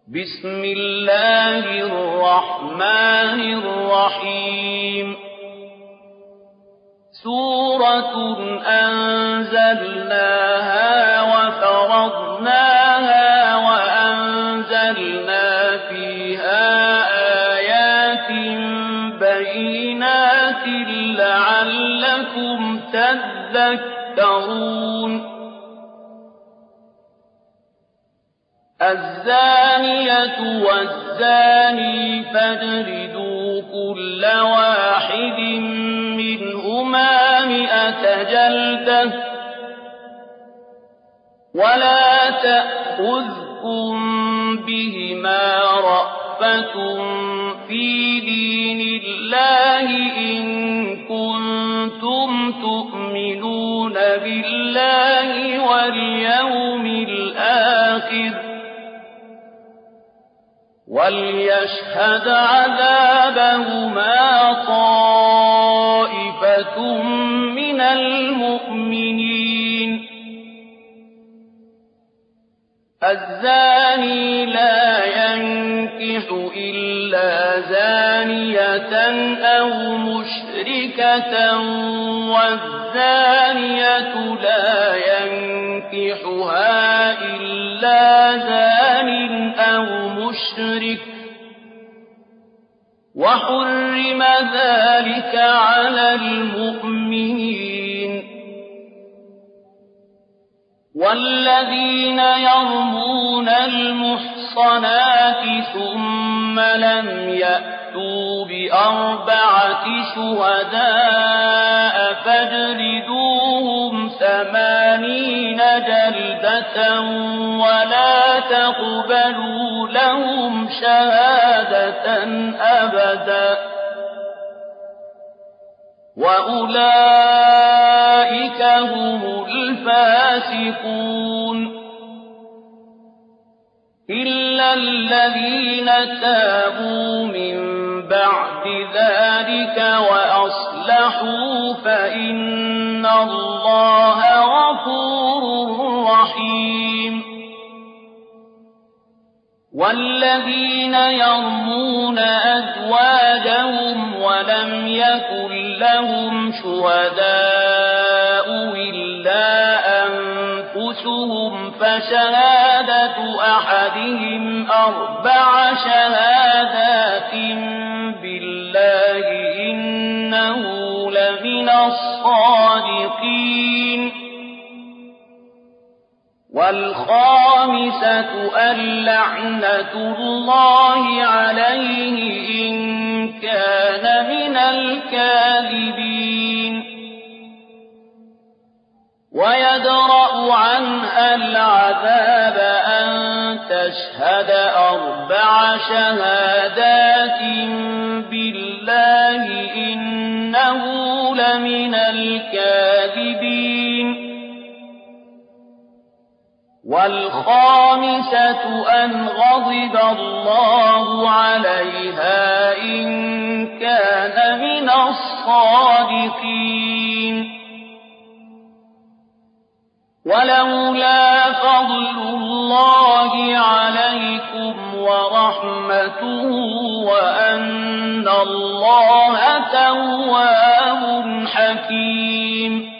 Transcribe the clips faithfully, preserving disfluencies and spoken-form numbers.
بسم الله الرحمن الرحيم سورة أنزلناها وفرضناها وأنزلنا فيها آيات بينات لعلكم تذكرون الزانية والزاني فاجلدوا كل واحد منهما مئة جلدة ولا تأخذكم بهما رأفة في دين الله إن كنتم تؤمنون بالله واليوم الآخر وليشهد عذابهما طائفة من المؤمنين الزاني لا ينكح إلا زانية أو مشركة والزانية لا ينكحها إلا زان أو مشرك وحرم ذلك على المؤمنين والذين يرمون المحصنات ثم لم يأتوا بأربعة شهداء فاجلدوهم ثمانين جلدة ولا تقبلوا لهم شهادة أبدا وأولئك هم الفاسقون إلا الذين تابوا من بعد ذلك وأصلحوا فإن الله غفور رحيم والذين يرمون أزواجهم ولم يكن لهم شهداء إلا أنفسهم فشهادة أحدهم أربع شهادات بالله إنه لمن الصادقين والخامسة اللعنة الله عليه إن كان من الكاذبين ويدرأ عنها العذاب أن تشهد أربع شهادات بالله إنه لمن الكاذبين والخامسة أن غضب الله عليها إن كان من الصادقين ولولا فضل الله عليكم ورحمته وأن الله تواب حكيم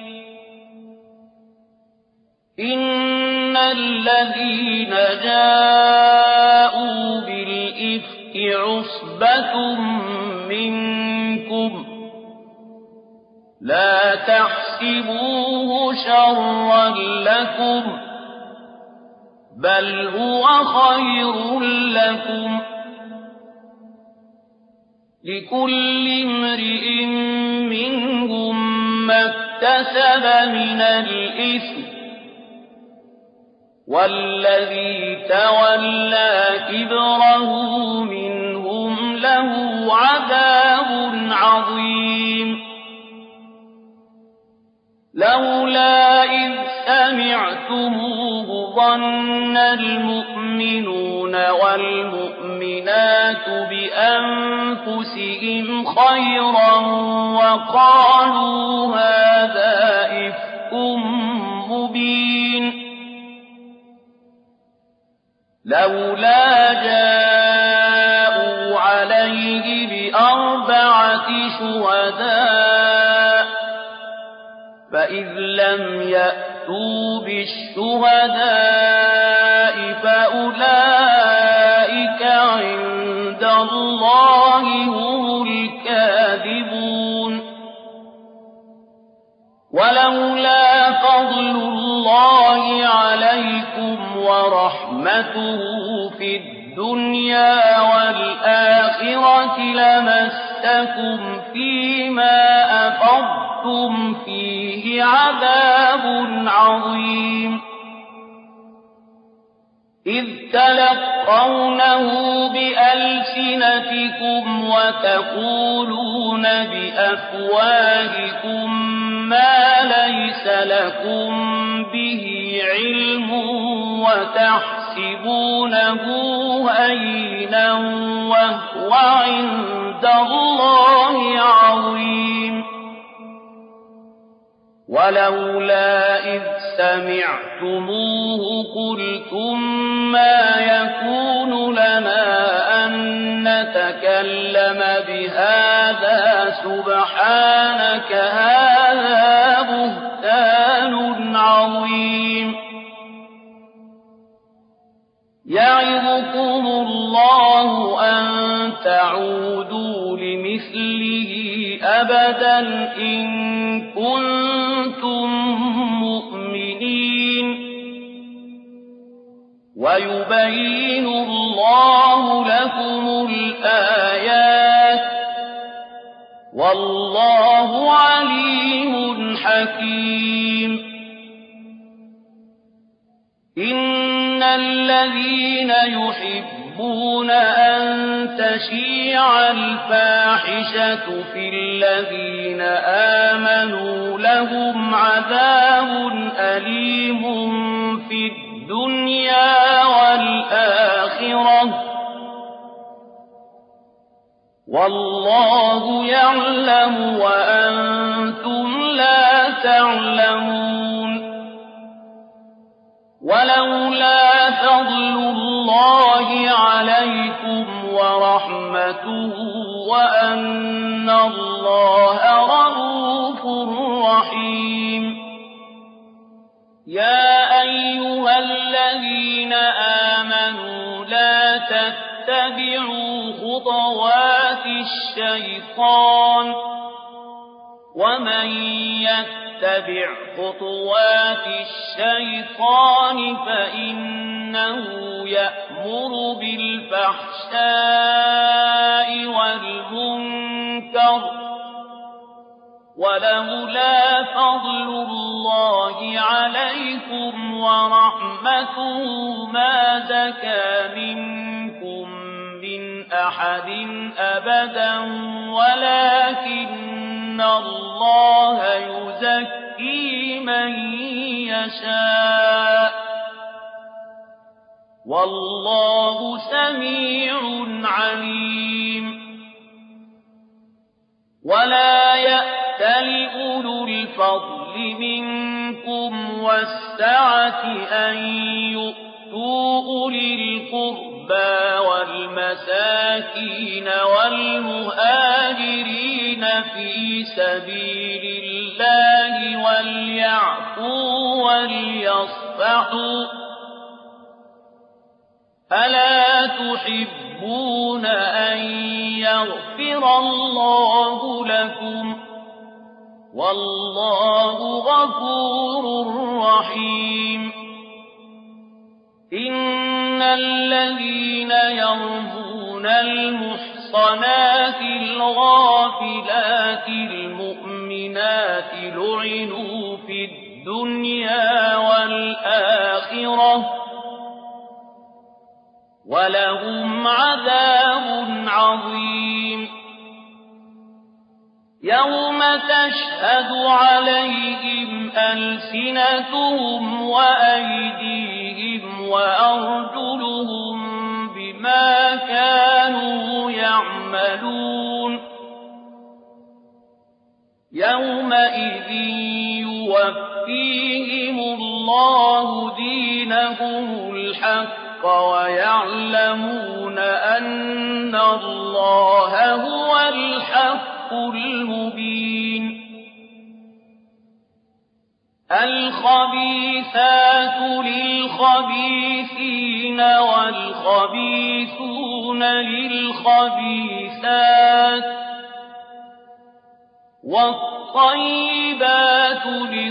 إن الذين جاءوا بالإفك عصبة منكم لا تحسبوه شرا لكم بل هو خير لكم لكل امرئ منهم ما اكتسب من الإثم والذي تولى كبره منهم له عذاب عظيم لولا إذ سمعتموه ظن المؤمنون والمؤمنات بأنفسهم خيرا وقالوا هذا إفك مبين لولا جاء شهداء فإذ لم يأتوا بالشهداء فأولئك عند الله هم الكاذبون ولولا فضل الله عليكم ورحمته في الدنيا والآخرة لمسكم فيما أفضتم فيه عذاب عظيم إذ تلقونه بألسنتكم وتقولون بأفواهكم ما ليس لكم به علم وتحسبونه هينا وهو عند الله عظيم ولولا إذ سمعتموه قلتم ما يكون لنا أن نتكلم بهذا سبحانك هذا بهتان عظيم يعظكم الله أن تعودوا لمثله أبدا إن كنتم مؤمنين ويبين الله لكم الآيات والله عليم حكيم إن الذين يحبون أن تشيع الفاحشة في الذين آمنوا لهم عذاب أليم في الدنيا والآخرة والله يعلم وأنتم لا تعلمون ولولا فضل الله عليكم ورحمته وأن الله رءوف رحيم يا أيها الذين آمنوا لا تتبعوا خطوات الشيطان ومن يتبع خطوات الشيطان فإنه يأمر بالفحشاء والمنكر ولولا فضل الله عليكم ورحمته ما زكى منكم من أحد أبدا ولكن الله يزكي من يشاء والله سميع عليم ولا يأتل أولو الفضل منكم والسعة أن يؤتوا أولي القربى والمساكين والمهاجرين في سبيل الله وليعفوا وليصفحوا ألا تحبون أن يغفر الله لكم والله غفور رحيم إن الذين يرمون المحصنات الغافلات المؤمنات لعنوا في الدنيا والآخرة ولهم عذاب عظيم يوم تشهد عليهم ألسنتهم وأيديهم وأرجلهم بما كانوا يعملون يومئذ يوفيهم الله دينهم الحق ويعلمون أن الله هو الحق الحق المبين الخبيثات للخبيثين والخبيثون للخبيثات والطيبات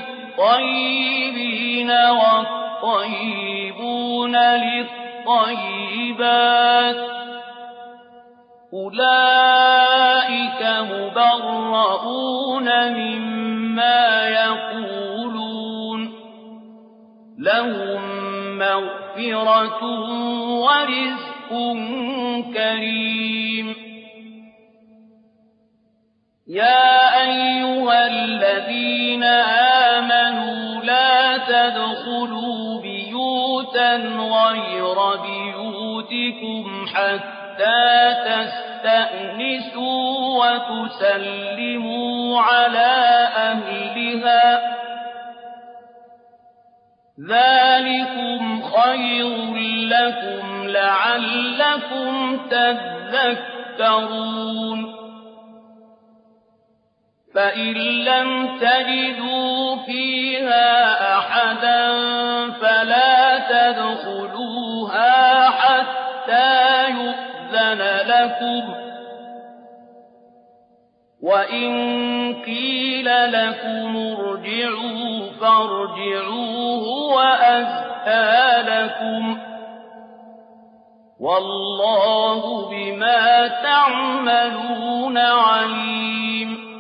للطيبين والطيبون للطيبات أولئك مبرؤون مما يقولون لهم مغفرة ورزق كريم يا أيها الذين آمنوا لا تدخلوا بيوتا غير بيوتكم حتى تستأنسوا وتسلموا على أهلها ذلكم خير لكم لعلكم تذكرون فإن لم تجدوا فيها أحدا فلا تدخلوها حتى يؤذن لكم وإن قيل لكم ارجعوا فارجعوا هو أزكى لكم والله بما تعملون عليم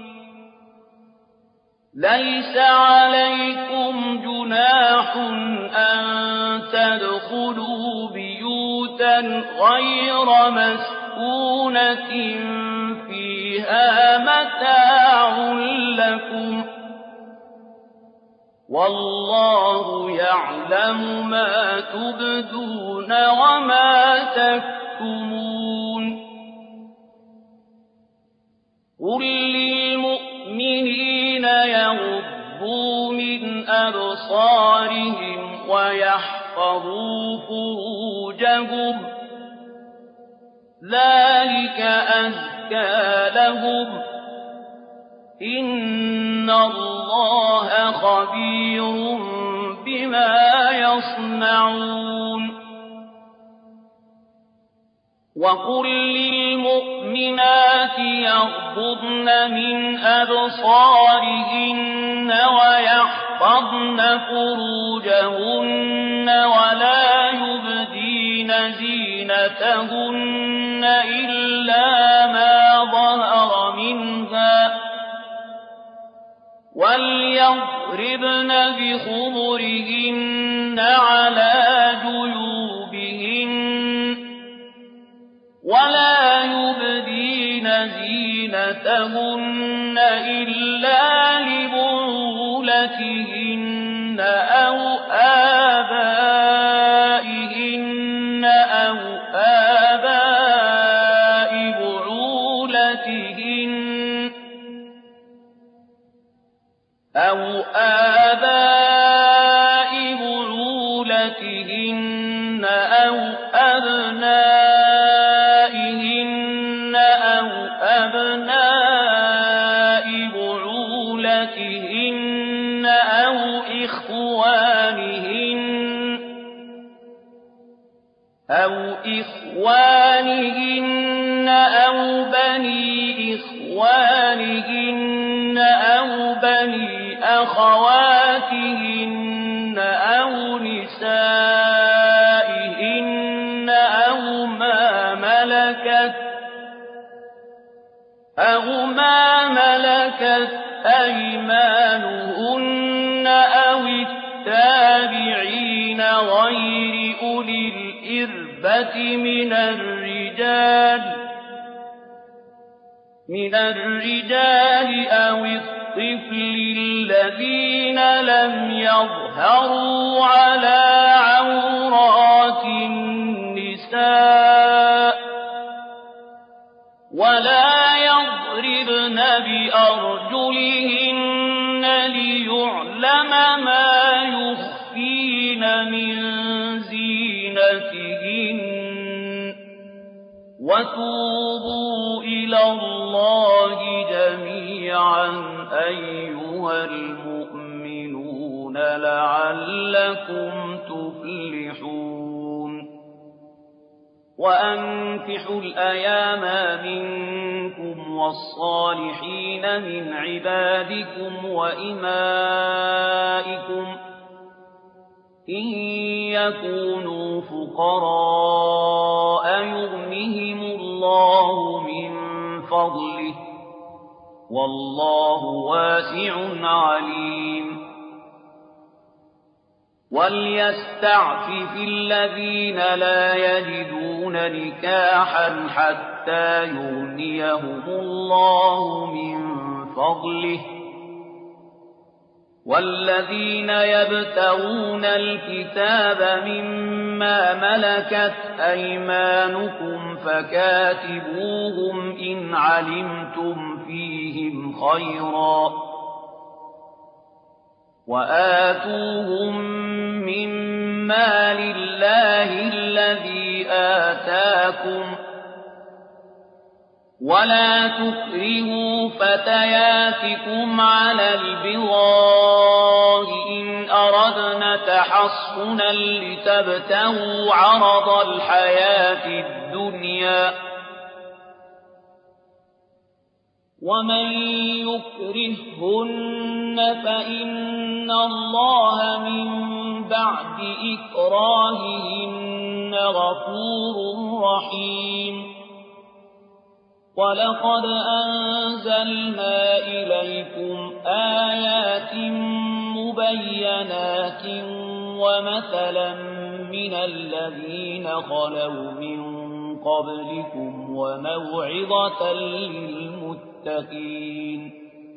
ليس عليكم جناح أن تدخلوا بيوتا غير مسكونة فيها متاع لكم والله يعلم ما تبدون وما تكتمون قل للمؤمنين يغضوا من أبصارهم ويحفظوا فروجهم ذلك أزكى لهم إن الله خبير بما يصنعون وقل للمؤمنات يغضضن من أبصارهن ويحفظن فروجهن ولا يبدين زينتهن إلا ما ظهر منها وليضربن بخمرهن على جيوبهن ولا يبدين زينتهن إلا لبعولتهن أو آبائهن أو آباء بعولتهن أو آباء بعولتهن أو أبنائهن أو أبناء بعولتهن أو إخوانهن أو إخوانهن أو بني إخوانهن أو بني أخواتهن أو نسائهن أو ما ملكت أو ما ملكت أيمانهن أو التابعين غير أولي الإربة من الرجال من الرجال أو الطفل الذين لم يظهروا على عورات النساء ولا يضربن بأرجلهن ليعلم ما يخفين من زينتهن وتوبوا إلى الله جميعا جميعا أيها المؤمنون لعلكم تفلحون وأنكحوا الأيام منكم والصالحين من عبادكم وإمائكم إن يكونوا فقراء يغنهم الله من فضله والله واسع عليم وليستعفف الذين لا يجدون نكاحا حتى يغنيهم الله من فضله والذين يبتغون الكتاب مما ملكت أيمانكم فكاتبوهم إن علمتم فيهم خيرا وآتوهم مما لله الذي آتاكم ولا تكرهوا فتياتكم على البغاء إن أردنا تحصنا لتبتغوا عرض الحياة الدنيا ومن يكرههن فإن الله من بعد إكراههن غفور رحيم ولقد أنزلنا إليكم آيات مبينات ومثلا من الذين خلوا من قبلكم وموعظة للمتقين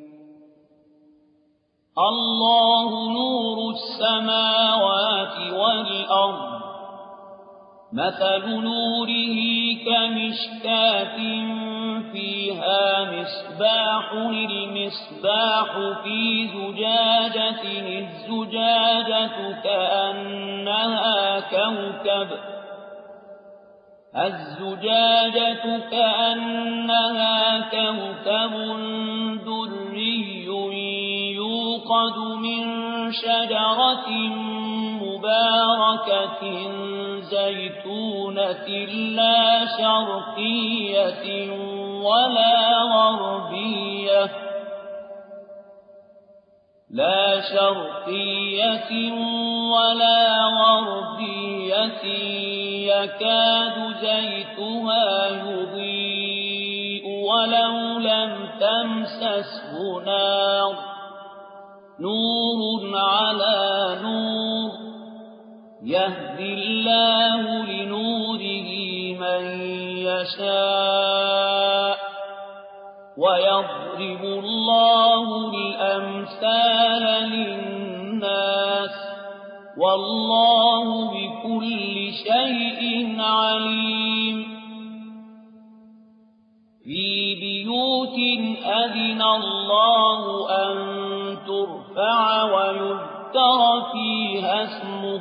الله نور السماوات والأرض مثل نوره كمشكاة فيها مصباح المصباح في زجاجة الزجاجة كأنها كوكب الزجاجة كأنها كوكب دري يوقد من شجرة مباركة زيتونة لا شرقية ولا غربية لا شرقية ولا غربية يكاد زيتها يضيء ولو لم تمسسه نار نور على نور يهدي الله لنوره من يشاء ويضرب الله الأمثال للناس والله بكل شيء عليم في بيوت أذن الله أن ترفع ويذكر فيها اسمه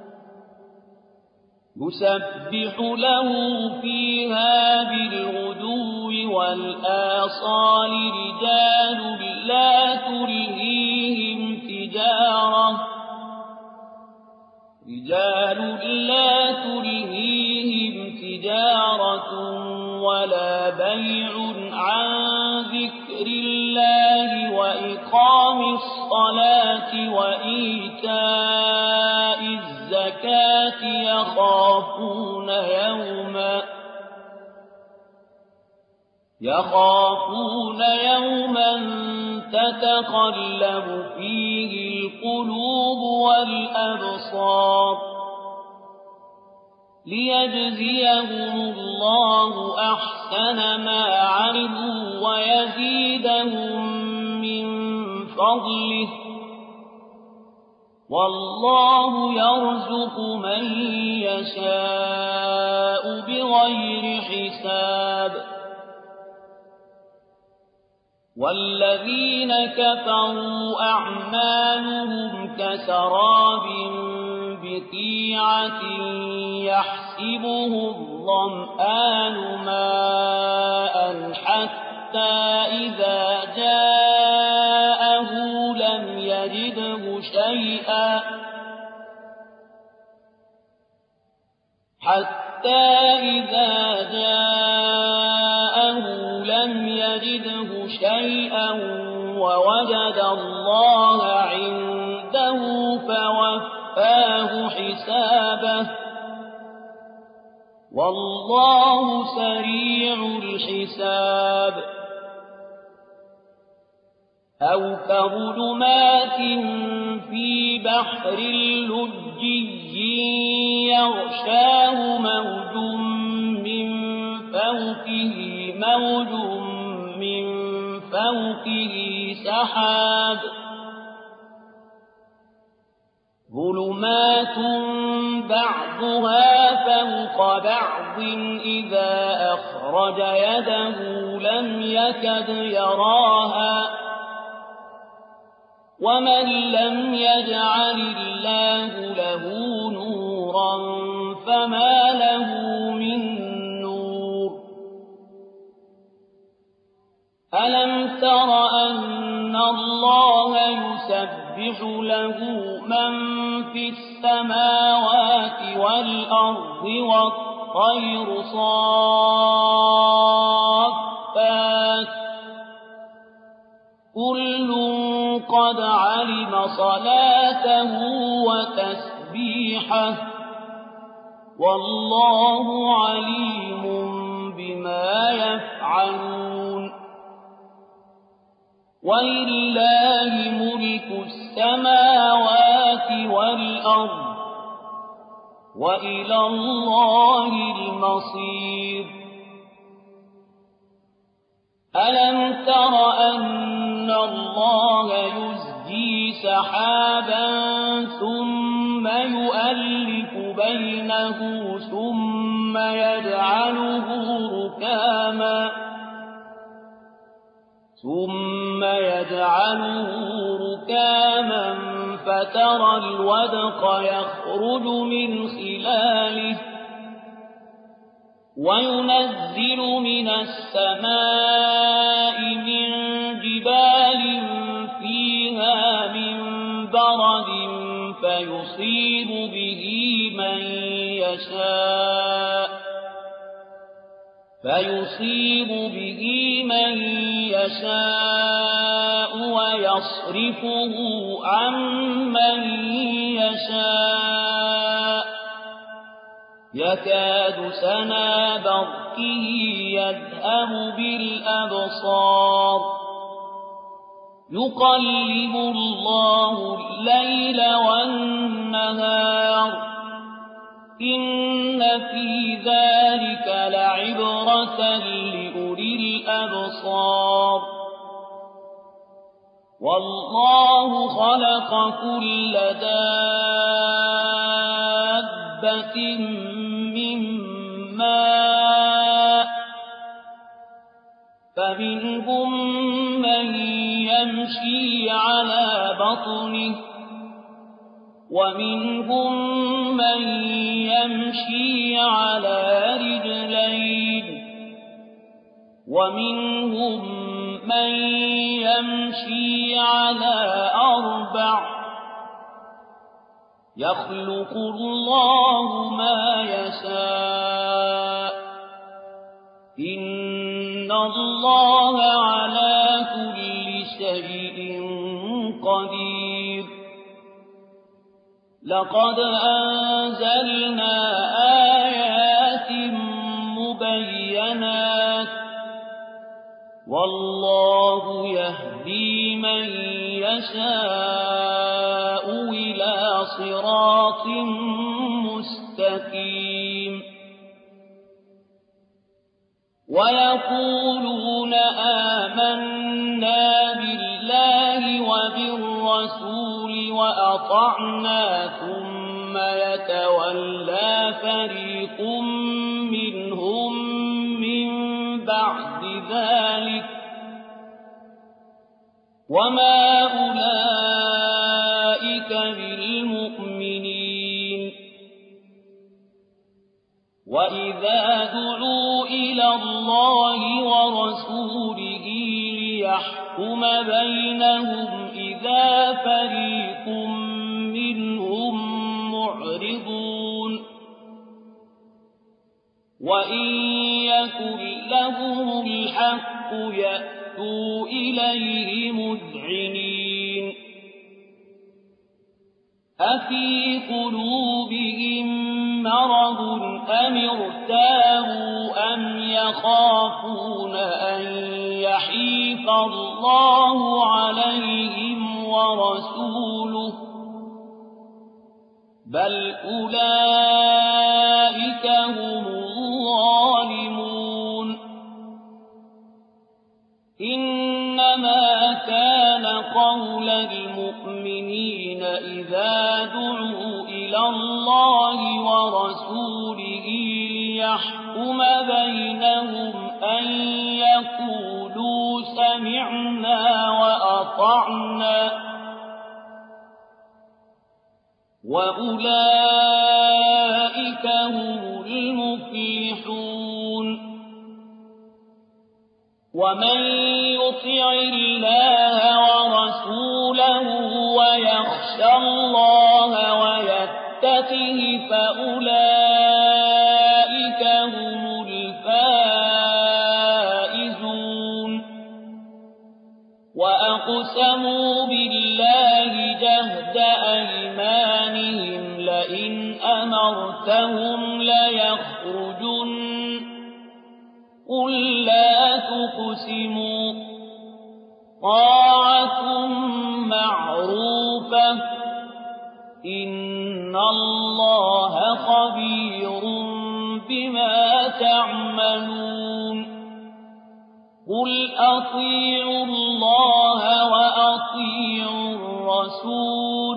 يسبح له فيها بالغدو والآصال رجال لا تلهيهم تجارة رجال لا تلهيهم تجارة ولا بيع عن ذكر الله وإقام الصلاة وإيتاء الزكاة يخافون يوما يخافون يوما تتقلب فيه القلوب والأبصار ليجزيهم الله أحسن ما عملوا ويزيدهم من فضله والله يرزق من يشاء بغير حساب والذين كفروا أعمالهم كسراب بقيعة يحسبه الظمآن ماء حتى إذا جاء حتى إذا جاءه لم يجده شيئا ووجد الله عنده فوفاه حسابه والله سريع الحساب أو كظلمات في بحر لجي يغشاه موج من فوقه موج من فوقه سحاب ظلمات بعضها فوق بعض إذا أخرج يده لم يكد يراها ومن لم يجعل الله له نورا فما له من نور ألم تر أن الله يسبح له من في السماوات والأرض والطير صافات كل قد علم صلاته وتسبيحه والله عليم بما يفعلون ولله ملك السماوات والأرض وإلى الله المصير ألم تر أن الله يزجي سحابا ثم يؤلف بينه ثم يجعله ركاما ثم يجعله ركاما فترى الودق يخرج من خلاله وينزل من السماء من جبال فيها من برد فيصيب به من يشاء فيصيب به من يشاء ويصرفه عن من يشاء يكاد سنا برقه يذهب بالأبصار يقلب الله الليل والنهار إن في ذلك لعبرة لأولي الأبصار والله خلق كل دابة من ماء فمنهم من يمشي على بطنه ومنهم من يمشي على رجلين ومنهم من يمشي على أربع يخلق الله ما يشاء إن الله على كل شيء قدير لقد أنزلنا آيات مبينات والله يهدي من يشاء إلى صراط مستقيم ويقولون آمنا بالله وبالرسول وأطعنا ثم يتولى فريق منهم من بعد ذلك وما أولئك بالمؤمنين وإذا دعوا إلى الله ورسوله ليحكم بينهم إذا فريق منهم معرضون وإن يكن لهم الحق يأتوا إليه مذعنين أفي قلوبهم مرض أم ارتابوا أم يخافون أن يحيف الله عليهم ورسوله بل أولئك هم الظالمون إنما كان قول المؤمنين إذا دعوا إلى الله ورسوله ليحكم بينهم أن يقولوا سمعنا وأطعنا وأولئك هم المفلحون ومن يطع الله ورسوله ويخشى الله ويتقه فأولئك هم الفائزون وأقسموا بالله جهد أيمانهم لئن أمرتهم ليخرجن قل لا تقسموا طاعة معروفة إن الله خبير بما تعملون قل أطيعوا الله وأطيعوا الرسول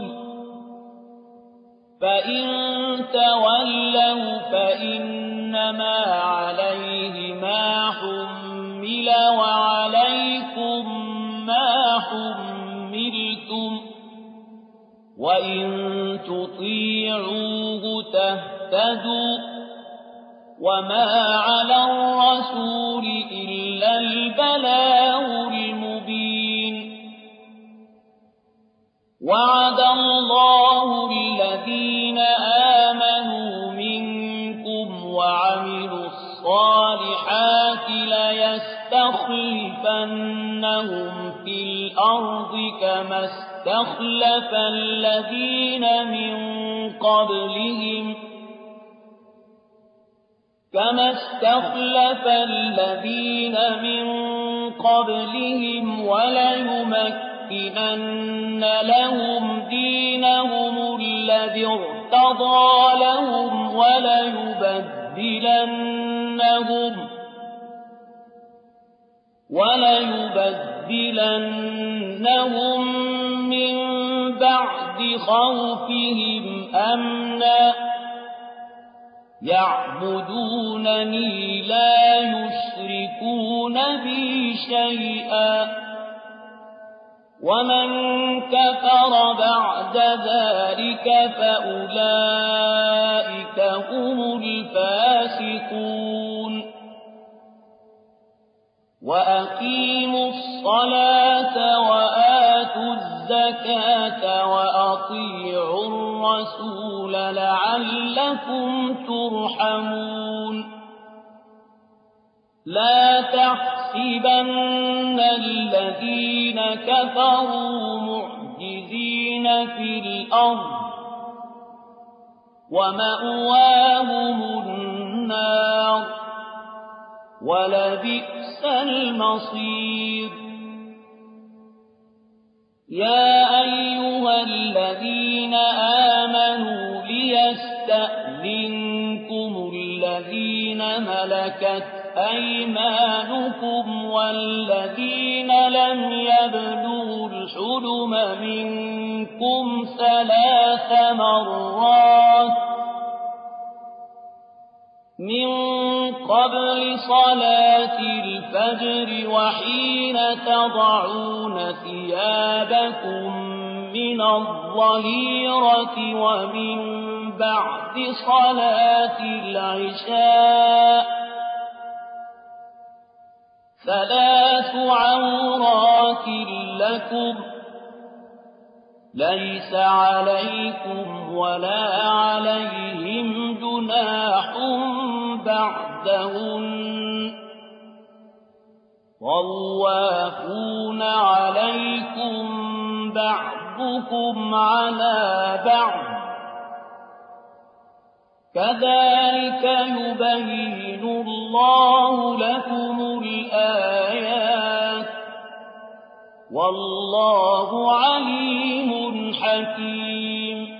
فإن تولوا فإنما عليه ما حمل وعليكم ما حملتم وإن تطيعوه تهتدوا وما على الرسول إلا البلاغ المبين وعد الله الذين آمنوا منكم وعملوا الصالحات ليستخلفنهم في الأرض كما استخلف الذين من قبلهم كما استخلف الذين من قبلهم وليمكنن لهم دينهم الذي ارتضى لهم وليبدلنهم وليبدلنهم من بعد خوفهم أمنا يعبدونني لا يشركون بي شيئا ومن كفر بعد ذلك فأولئك هم الفاسقون وأقيموا الصلاة وآتوا الزكاة وأطيعوا الرسول لعلكم ترحمون لا تحسبن الذين كفروا معجزين في الأرض ومأواهم النار ولبئس المصير يا أيها الذين آمنوا ليستأذنكم الذين ملكت أيمانكم والذين لم يبلغوا الحلم منكم ثلاث مرات من قبل صلاة الفجر وحين تضعون ثيابكم من الظهيرة ومن بعد صلاة العشاء ثلاث عورات لكم ليس عليكم ولا عليهم جناح بعد عدهن طوافون عليكم بعضكم على بعض كذلك يبين الله لكم الآيات والله عليم حكيم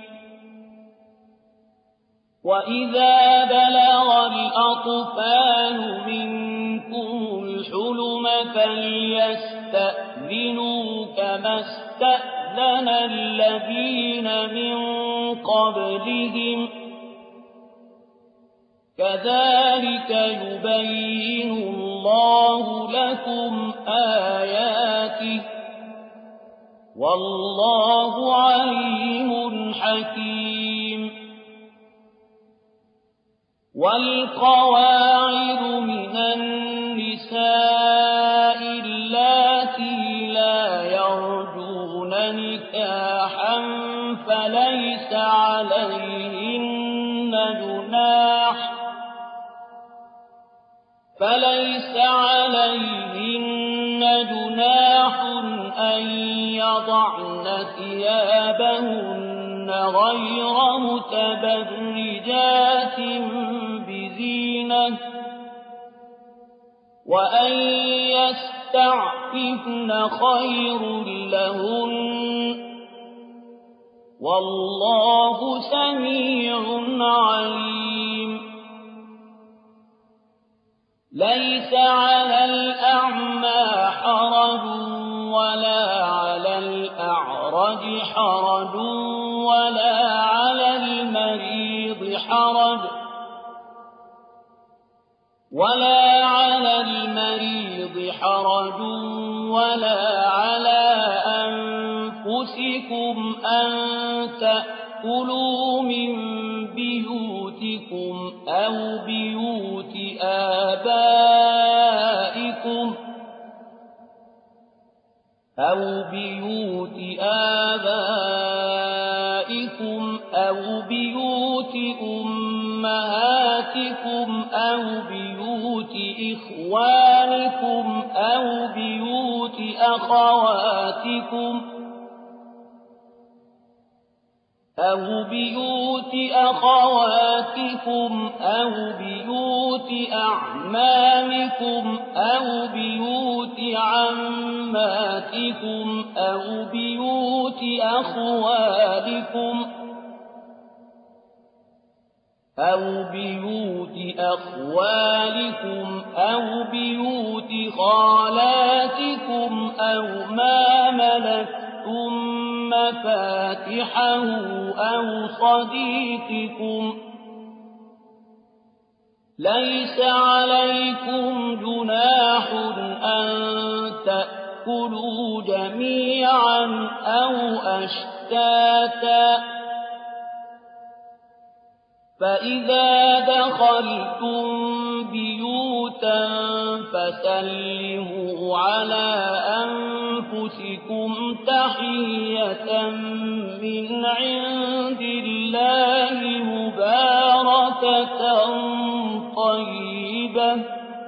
وإذا بلغ الأطفال منكم الحلم فليستأذنوا كما استأذن الذين من قبلهم كذلك يبين الله لكم آياته والله عليم حكيم والقواعد من النساء اللاتي لا يرجون نكاحا فليس عليهن جناح فليس عليهن جناح أن يضعن ثيابهن غير متبرجات بزينة وأن يستعففن خير لهن والله سميع عليم ليس على الأعمى حرج ولا على الأعرج حرج ولا على المريض حرج ولا على المريض حرج ولا على أنفسكم أن تأكلوا من بيوتكم أو بيوت آبائكم أو بيوت آبائكم أو بيوت أمهاتكم أو بيوت إخوانكم أو بيوت أخواتكم أو بيوت أخواتكم أو بيوت أعمامكم أو بيوت عماتكم أو بيوت أخوالكم أو بيوت أخوالكم أو بيوت خالاتكم أو ما ملكتم مفاتحه أو صديقكم ليس عليكم جناح أن تأكلوا جميعا أو أشتاتا فإذا دخلتم بيوتا فسلموا على أنفسكم تحية من عند الله مباركة طيبة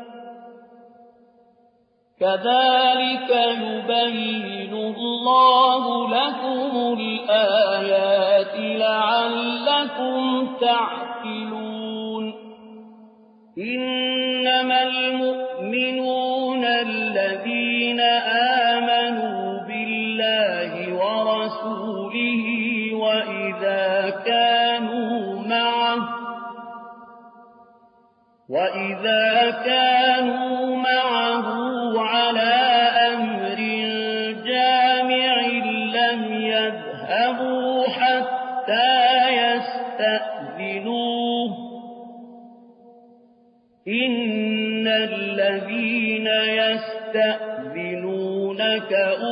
كذلك يبين الله لكم الآيات لعلكم تعقلون إنما المؤمنون الذين آمنوا بالله ورسوله وإذا كانوا معه وإذا كانوا معه على أمر جامع لم يذهبوا حتى يستأذنوه إن الذين يستأذنونك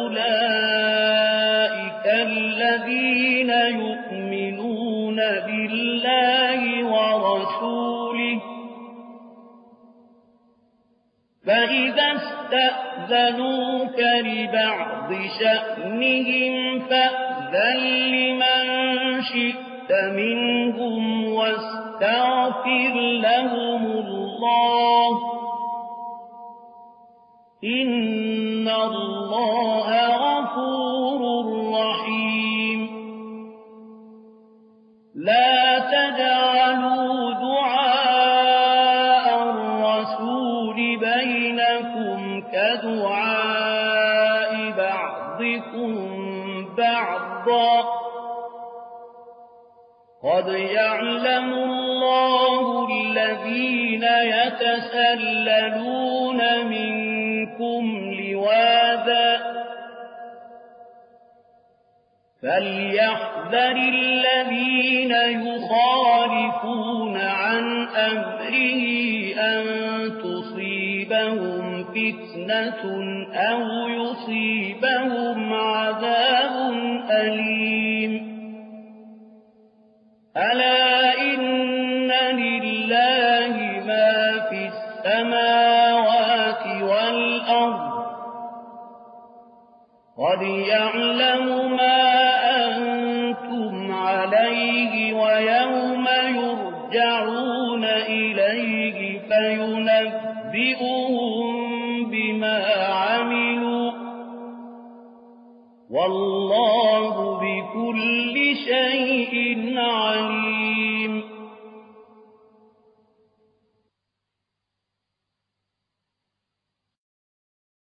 أولئك الذين يؤمنون بالله ورسوله فإذا استأذنوك لبعض شأنهم فأذن لمن شئت منهم واستغفر لهم الله الله إن الله غفور رحيم لا تجعلوا دعاء الرسول بينكم كدعاء بعضكم بعضا قد يعلم الله الذين يتسللون منكم لواذا فليحذر الذين يخالفون عن أمره أن تصيبهم فتنة أو يصيبهم عذاب أليم ألا إن لله ما في السماوات والأرض قد يعلم ما أنتم عليه ويوم يرجعون إليه فينبئهم بما عملوا والله بكل شيء عليم